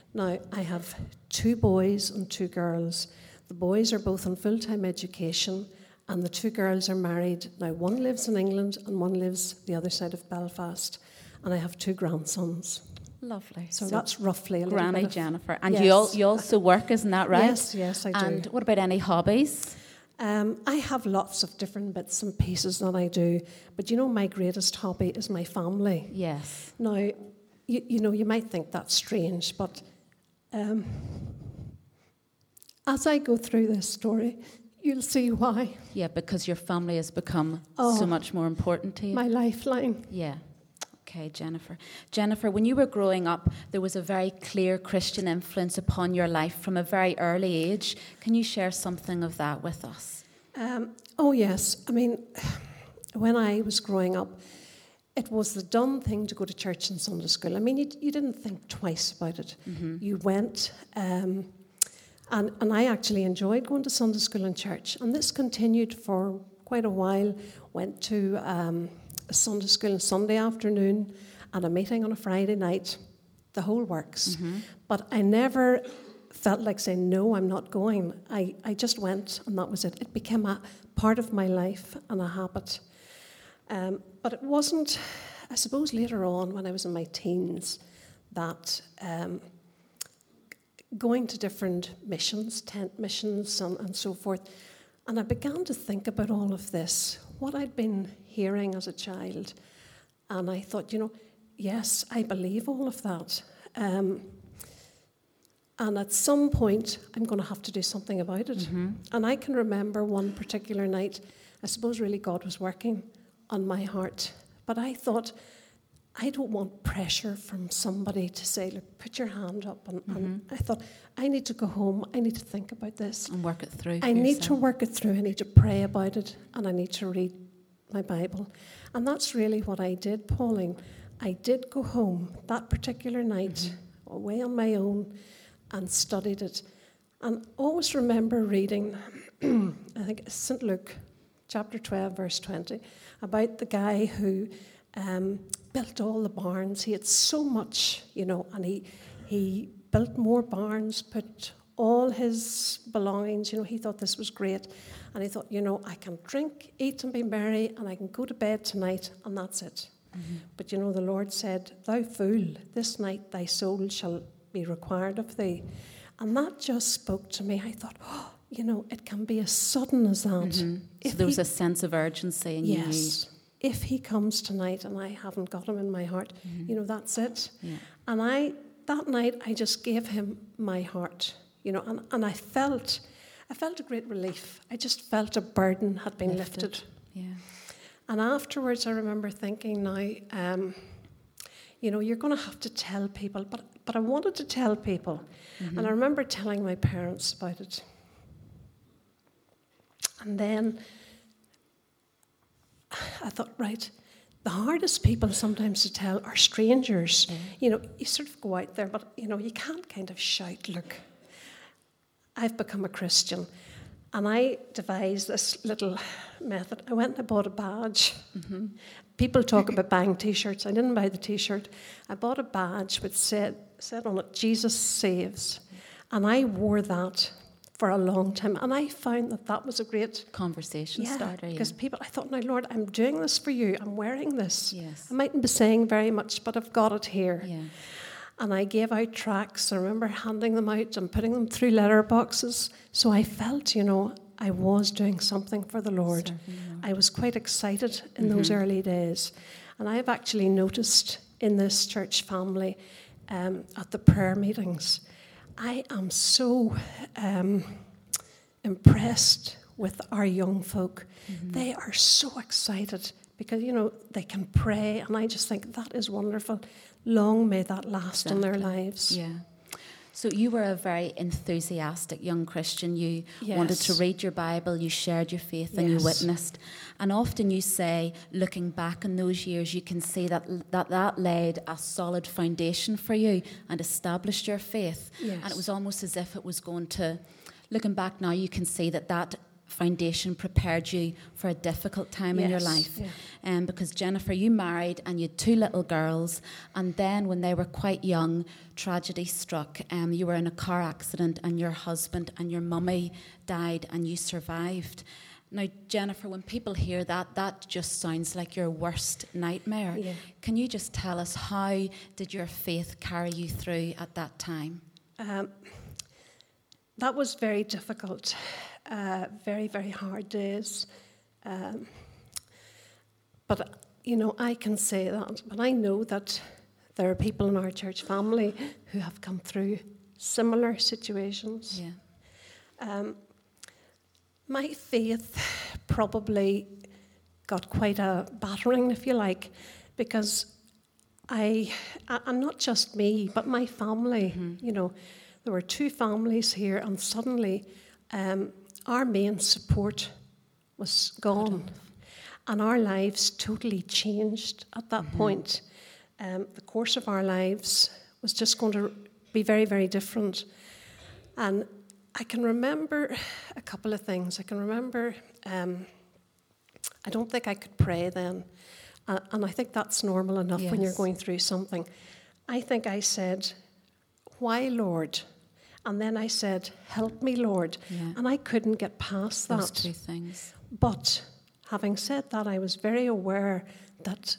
Now, I have 2 boys and 2 girls. The boys are both in full-time education, and the 2 girls are married. Now, one lives in England and one lives the other side of Belfast, and I have 2 grandsons. Lovely. So that's roughly a little Granny bit of... Jennifer. And Yes. you also work, isn't that right? Yes, I do. And what about any hobbies? I have lots of different bits and pieces that I do, but my greatest hobby is my family. Yes. Now, you might think that's strange, but as I go through this story, you'll see why. Yeah, because your family has become so much more important to you. My lifeline. Yeah. Okay, Jennifer. Jennifer, when you were growing up, there was a very clear Christian influence upon your life from a very early age. Can you share something of that with us? Oh, yes. I mean, when I was growing up, it was the done thing to go to church and Sunday school. I mean, you didn't think twice about it. Mm-hmm. You went, and I actually enjoyed going to Sunday school and church. And this continued for quite a while. Went to a Sunday school on Sunday afternoon and a meeting on a Friday night, the whole works. Mm-hmm. But I never felt like saying, no, I'm not going. I just went, and that was it. It became a part of my life and a habit. But it wasn't, I suppose, later on when I was in my teens that going to different missions, tent missions and so forth, and I began to think about all of this, what I'd been hearing as a child, and I thought, yes, I believe all of that. And at some point, I'm going to have to do something about it. Mm-hmm. And I can remember one particular night, I suppose really God was working on my heart. But I thought, I don't want pressure from somebody to say, look, put your hand up. And I thought, I need to go home. I need to think about this. And work it through. I need to work it through. I need to pray about it. And I need to read my Bible. And that's really what I did, Pauline. I did go home that particular night, away on my own, and studied it. And always remember reading, I think it's St. Luke, chapter 12, verse 20, about the guy who built all the barns. He had so much, and he built more barns, put all his belongings, he thought this was great. And he thought, I can drink, eat and be merry, and I can go to bed tonight, and that's it. Mm-hmm. But the Lord said, thou fool, this night thy soul shall be required of thee. And that just spoke to me. I thought, it can be as sudden as that. Mm-hmm. So there was a sense of urgency in you. Yes. If he comes tonight and I haven't got him in my heart, that's it. Yeah. And that night, I just gave him my heart, and I felt a great relief. I just felt a burden had been lifted. Yeah. And afterwards, I remember thinking, now, you're going to have to tell people, but I wanted to tell people. Mm-hmm. And I remember telling my parents about it. And then I thought, right, the hardest people sometimes to tell are strangers. Mm. You sort of go out there, but, you can't kind of shout, look, I've become a Christian. And I devised this little method. I went and I bought a badge. Mm-hmm. People talk about buying T-shirts. I didn't buy the T-shirt. I bought a badge which said on it, Jesus saves. And I wore that for a long time. And I found that was a great conversation starter. Because people, I thought, now, Lord, I'm doing this for you. I'm wearing this. Yes. I mightn't be saying very much, but I've got it here. Yeah. And I gave out tracts. I remember handing them out and putting them through letter boxes. So I felt, I was doing something for the Lord. I was quite excited in those early days. And I've actually noticed in this church family, at the prayer meetings, I am so impressed with our young folk. Mm-hmm. They are so excited because, they can pray. And I just think that is wonderful. Long may that last in their lives. Yeah. So you were a very enthusiastic young Christian. You wanted to read your Bible, you shared your faith, and you witnessed. And often you say, looking back in those years, you can see that laid a solid foundation for you and established your faith. Yes. And it was almost as if it was going to, looking back now, you can see that foundation prepared you for a difficult time in your life. Yeah. Because Jennifer, you married and you had 2 little girls, and then when they were quite young, tragedy struck. You were in a car accident and your husband and your mummy died and you survived. Now, Jennifer, when people hear that, that just sounds like your worst nightmare. Yeah. Can you just tell us, how did your faith carry you through at that time? That was very difficult. Very, very hard days. But, you know, I can say that. But I know that there are people in our church family who have come through similar situations. Yeah. My faith probably got quite a battering, if you like, because and not just me, but my family, you know, there were 2 families here, and suddenly our main support was gone, and our lives totally changed at that point. The course of our lives was just going to be very, very different. And I can remember a couple of things. I can remember, I don't think I could pray then, and I think that's normal enough when you're going through something. I think I said, "Why, Lord?" And then I said, "Help me, Lord." Yeah. And I couldn't get past that. Those 2 things. But having said that, I was very aware that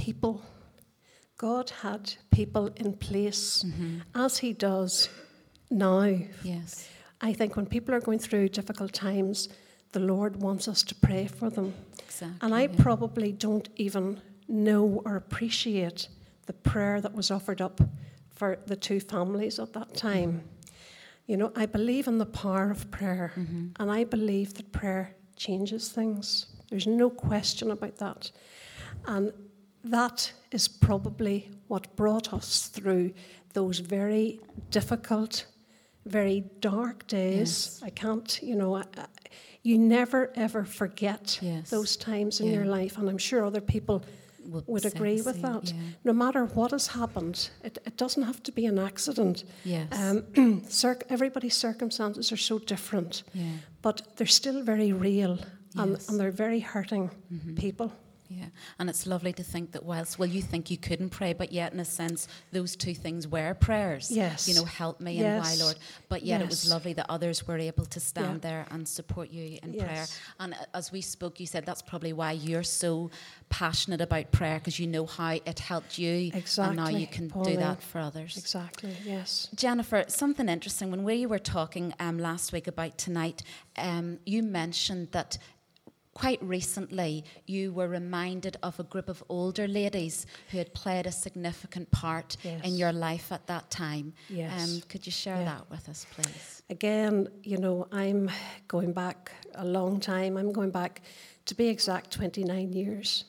God had people in place, as He does now. Yes. I think when people are going through difficult times, the Lord wants us to pray for them. Exactly, and I probably don't even know or appreciate the prayer that was offered up for the 2 families at that time. You know, I believe in the power of prayer, and I believe that prayer changes things. There's no question about that. And that is probably what brought us through those very difficult, very dark days. Yes. I can't, you know, you never ever forget those times in your life, and I'm sure other people would agree with that. Yeah. No matter what has happened, it doesn't have to be an accident. Yes. Everybody's circumstances are so different, but they're still very real, and they're very hurting people. Yeah, and it's lovely to think that whilst, you think you couldn't pray, but yet in a sense, those 2 things were prayers. Yes. You know, help me and why, Lord. But yet it was lovely that others were able to stand there and support you in prayer. And as we spoke, you said that's probably why you're so passionate about prayer, because you know how it helped you. Exactly. And now you can do that for others. Exactly, yes. Jennifer, something interesting. When we were talking last week about tonight, you mentioned that quite recently, you were reminded of a group of older ladies who had played a significant part in your life at that time. Yes. Could you share that with us, please? Again, you know, I'm going back a long time. I'm going back, to be exact, 29 years.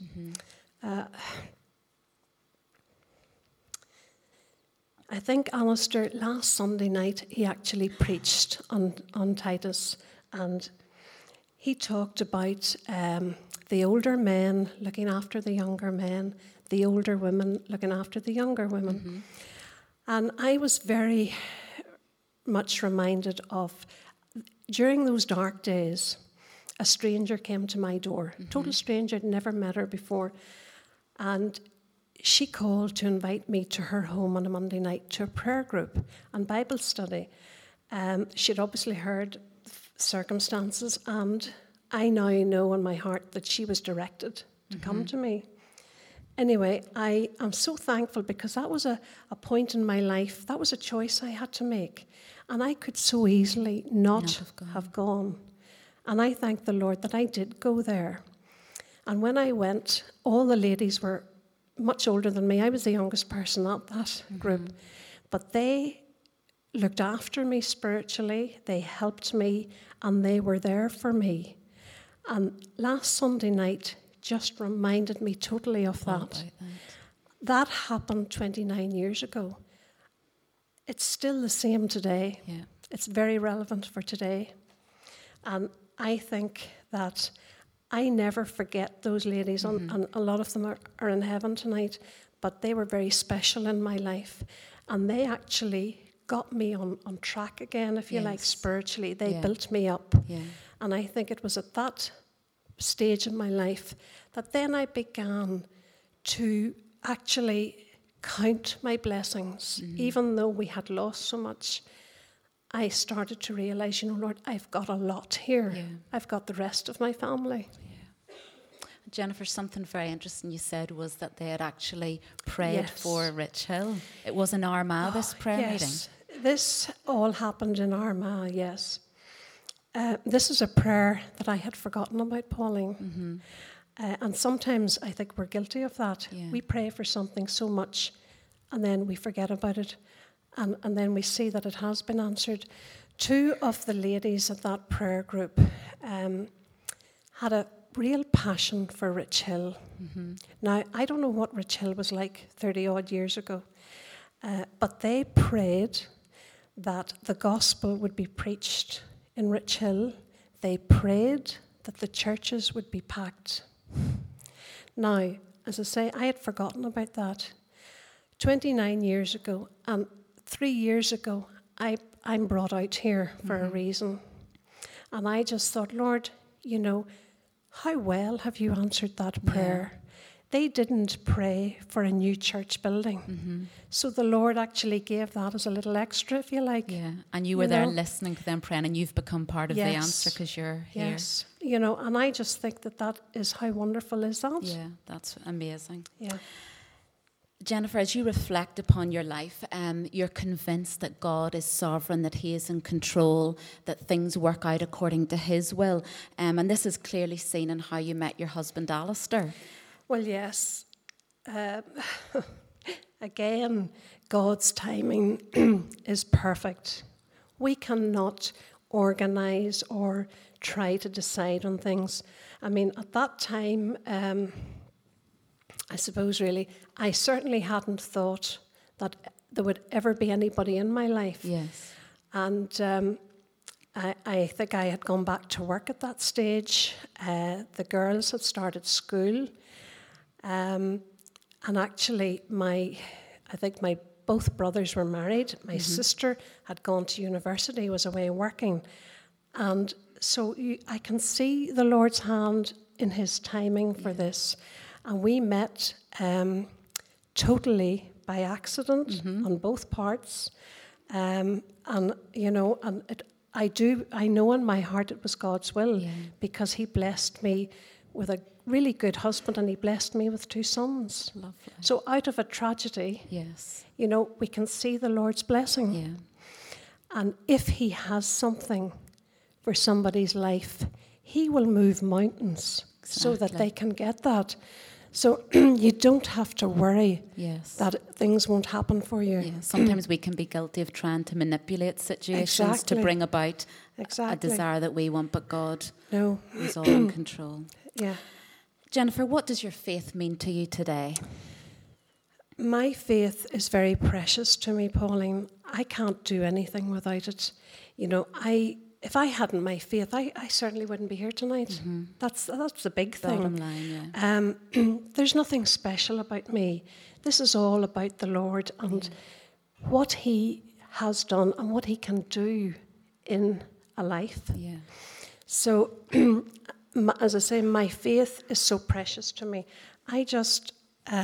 I think Alistair, last Sunday night, he actually preached on Titus, and he talked about the older men looking after the younger men, the older women looking after the younger women. And I was very much reminded of, during those dark days, a stranger came to my door. Total stranger, I'd never met her before. And she called to invite me to her home on a Monday night to a prayer group and Bible study. She'd obviously heard circumstances, and I now know in my heart that she was directed to come to me. Anyway, I am so thankful, because that was a point in my life, that was a choice I had to make, and I could so easily not have gone. And I thank the Lord that I did go there. And when I went, all the ladies were much older than me. I was the youngest person at that group, but they looked after me spiritually, they helped me, and they were there for me. And last Sunday night just reminded me totally of that. That happened 29 years ago. It's still the same today. Yeah. It's very relevant for today. And I think that I never forget those ladies, and a lot of them are in heaven tonight, but they were very special in my life. And they actually got me on track again, if you like, spiritually. They built me up. Yeah. And I think it was at that stage in my life that then I began to actually count my blessings. Even though we had lost so much, I started to realize, Lord, I've got a lot here. Yeah. I've got the rest of my family. Yeah. Jennifer, something very interesting you said was that they had actually prayed for Rich Hill. It was in Armagh, this prayer meeting. This all happened in Armagh, yes. This is a prayer that I had forgotten about, Pauline. And sometimes I think we're guilty of that. Yeah. We pray for something so much and then we forget about it. And then we see that it has been answered. 2 of the ladies at that prayer group had a real passion for Rich Hill. Now, I don't know what Rich Hill was like 30-odd years ago, but they prayed that the gospel would be preached in Rich Hill. They prayed that the churches would be packed. Now, as I say, I had forgotten about that. 29 years ago, and 3 years ago, I'm brought out here for a reason. And I just thought, Lord, how well have you answered that prayer? They didn't pray for a new church building. So the Lord actually gave that as a little extra, if you like. Yeah, and you were there listening to them praying, and you've become part of the answer because you're here. Yes, and I just think that is how wonderful is that? Yeah, that's amazing. Yeah. Jennifer, as you reflect upon your life, you're convinced that God is sovereign, that He is in control, that things work out according to His will. And this is clearly seen in how you met your husband, Alistair. Well, yes. Again, God's timing is perfect. We cannot organise or try to decide on things. I mean, at that time, I suppose really, I certainly hadn't thought that there would ever be anybody in my life. Yes. And I think I had gone back to work at that stage. The girls had started school. And actually, I think both brothers were married. My sister had gone to university, was away working. And so I can see the Lord's hand in His timing for this. And we met totally by accident on both parts. I know in my heart it was God's will because He blessed me with a really good husband and He blessed me with 2 sons. Lovely. So out of a tragedy, we can see the Lord's blessing. Yeah. And if He has something for somebody's life, He will move mountains so that they can get that. So you don't have to worry that things won't happen for you. Yeah. Sometimes we can be guilty of trying to manipulate situations to bring about a desire that we want, but God is all in control. Yeah. Jennifer, what does your faith mean to you today? My faith is very precious to me, Pauline. I can't do anything without it. If I hadn't my faith, I certainly wouldn't be here tonight. That's the big thing. Bottom line, yeah. There's nothing special about me. This is all about the Lord and what He has done and what He can do in a life. Yeah. So, as I say, my faith is so precious to me. I just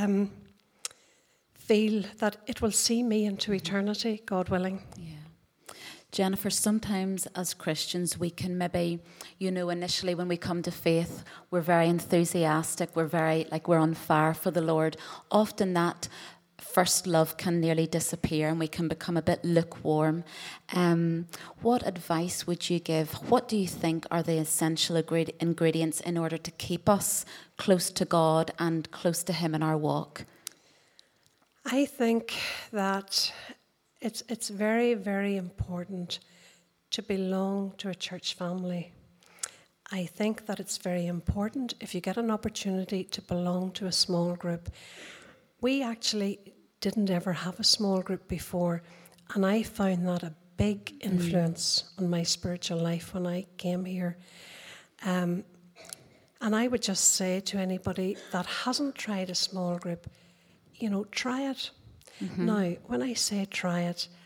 feel that it will see me into eternity, God willing. Yeah. Jennifer, sometimes as Christians we can maybe, initially when we come to faith, we're very enthusiastic, we're on fire for the Lord. Often that first love can nearly disappear and we can become a bit lukewarm. What advice would you give? What do you think are the essential ingredients in order to keep us close to God and close to Him in our walk? I think that it's very, very important to belong to a church family. I think that it's very important if you get an opportunity to belong to a small group. We actually didn't ever have a small group before, and I found that a big influence on my spiritual life when I came here. And I would just say to anybody that hasn't tried a small group, try it. Now, when I say try it,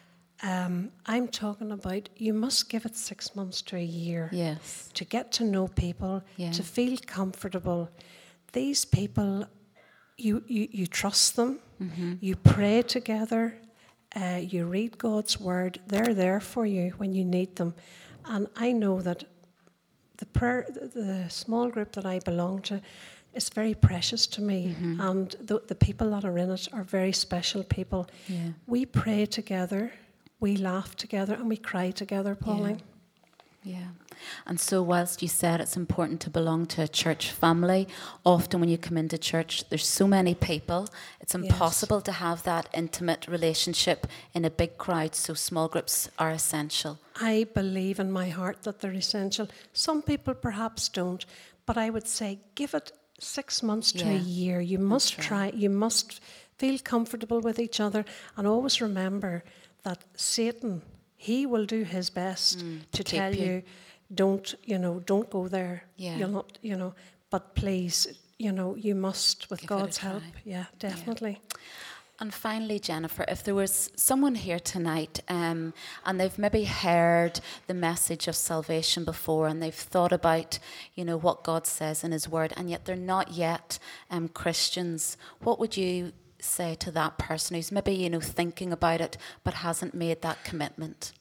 I'm talking about you must give it 6 months to a year. Yes. To get to know people, to feel comfortable. These people, you trust them, you pray together, you read God's word. They're there for you when you need them. And I know that the small group that I belong to is very precious to me, and the people that are in it are very special people. Yeah. We pray together, we laugh together, and we cry together, Pauline. Yeah. And so whilst you said it's important to belong to a church family, often when you come into church, there's so many people, it's impossible to have that intimate relationship in a big crowd, so small groups are essential. I believe in my heart that they're essential. Some people perhaps don't, but I would say give it 6 months to a year. You must try, you must feel comfortable with each other, and always remember that Satan, he will do his best to tell you, don't go there. Yeah. You'll not, but please, you must, with Give God's it a try. help. Yeah, definitely. Yeah. And finally, Jennifer, if there was someone here tonight and they've maybe heard the message of salvation before and they've thought about, what God says in his word, and yet they're not yet Christians, what would you say to that person who's maybe, thinking about it but hasn't made that commitment?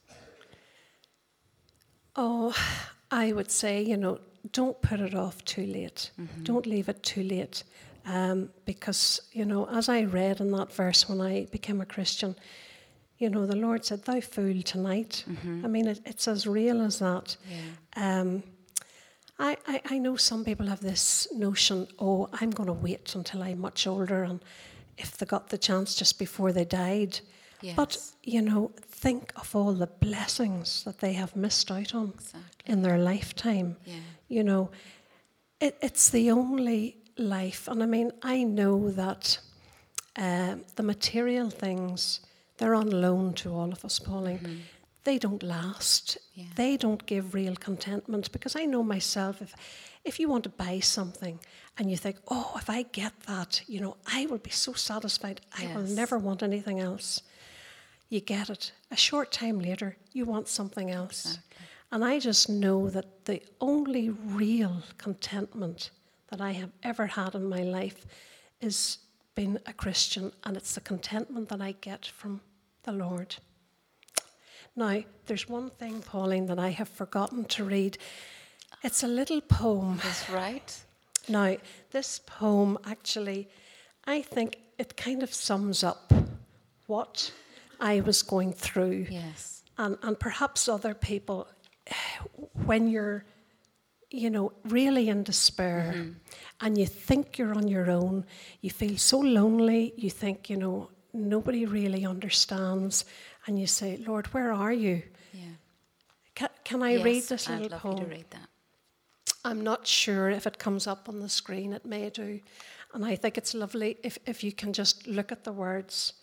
Oh, I would say, don't put it off too late. Don't leave it too late. Because, as I read in that verse when I became a Christian, the Lord said, "Thou fool, tonight." I mean, it's as real as that. Yeah. I know some people have this notion, oh, I'm going to wait until I'm much older, and if they got the chance just before they died. Yes. But, think of all the blessings that they have missed out on in their lifetime. Yeah. It's the only life. And I mean, I know that the material things, they're on loan to all of us, Pauline. They don't last. Yeah. They don't give real contentment. Because I know myself, if you want to buy something and you think, oh, if I get that, I will be so satisfied. I will never want anything else. You get it. A short time later, you want something else. Exactly. And I just know that the only real contentment that I have ever had in my life is being a Christian, and it's the contentment that I get from the Lord. Now, there's one thing, Pauline, that I have forgotten to read. It's a little poem. That's right. Now, this poem actually, I think it kind of sums up what I was going through. Yes. And perhaps other people, when you're, really in despair and you think you're on your own, you feel so lonely, you think, nobody really understands, and you say, Lord, where are you? Yeah. Can I read this little poem? I'd love you to read that. I'm not sure if it comes up on the screen. It may do. And I think it's lovely if you can just look at the words.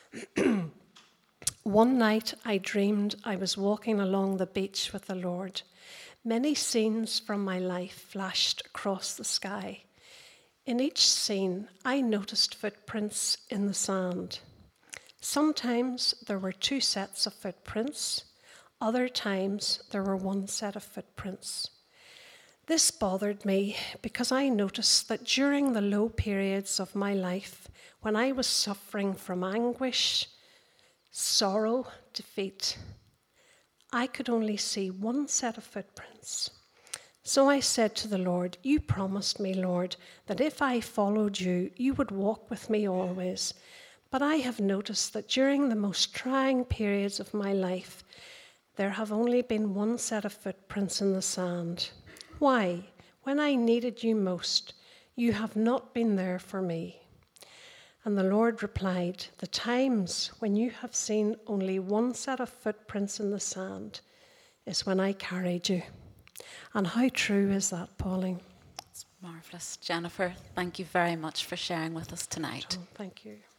One night I dreamed I was walking along the beach with the Lord. Many scenes from my life flashed across the sky. In each scene, I noticed footprints in the sand. Sometimes there were 2 sets of footprints. Other times there were 1 set of footprints. This bothered me because I noticed that during the low periods of my life, when I was suffering from anguish, sorrow, defeat, I could only see 1 set of footprints. So I said to the Lord, you promised me, Lord, that if I followed you, you would walk with me always. But I have noticed that during the most trying periods of my life, there have only been 1 set of footprints in the sand. Why? When I needed you most, you have not been there for me. And the Lord replied, the times when you have seen only 1 set of footprints in the sand is when I carried you. And how true is that, Pauline? It's marvellous. Jennifer, thank you very much for sharing with us tonight. Oh, thank you.